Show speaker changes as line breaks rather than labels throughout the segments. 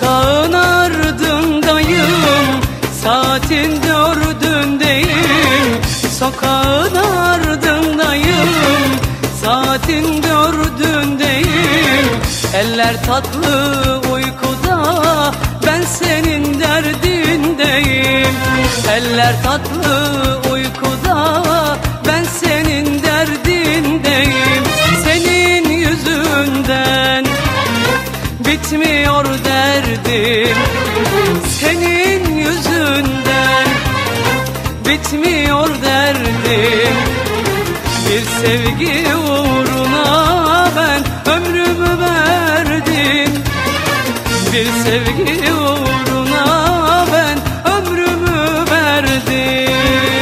Sokağın ardındayım, saatin dördündeyim. Sokağın ardındayım, saatin dördündeyim. Eller tatlı uykuda, ben senin derdindeyim. Eller tatlı uykuda, ben senin derdindeyim. Senin yüzünden bitmiyor derdim, senin yüzünden bitmiyor derdim. Bir sevgi uğruna ben ömrümü verdim, bir sevgi uğruna ben ömrümü verdim.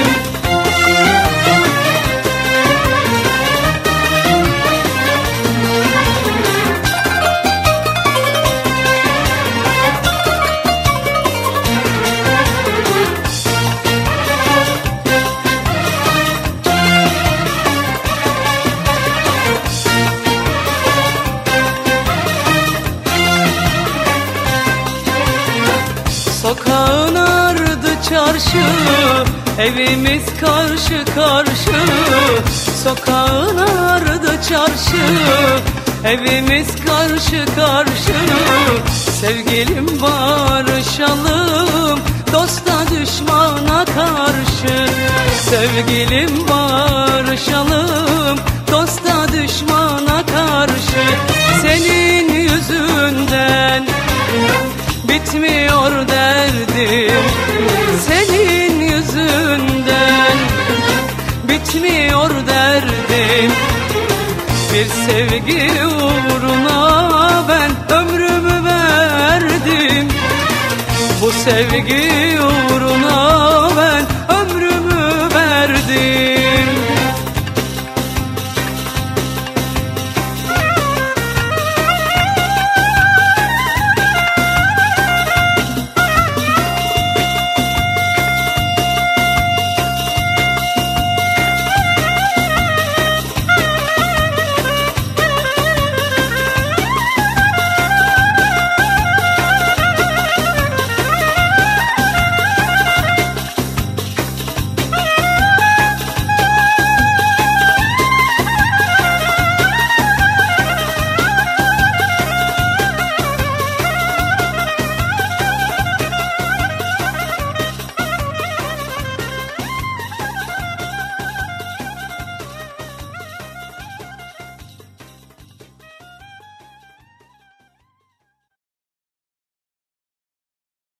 Sokağın ardı çarşı, evimiz karşı karşı. Sokağın ardı çarşı, evimiz karşı karşı. Sevgilim barışalım, dosta düşmana karşı. Sevgilim barışalım, dosta düşmana karşı. Senin yüzünden bitmiyor derdim, senin yüzünden bitmiyor derdim. Bir sevgi uğruna ben ömrümü verdim, bu sevgi uğruna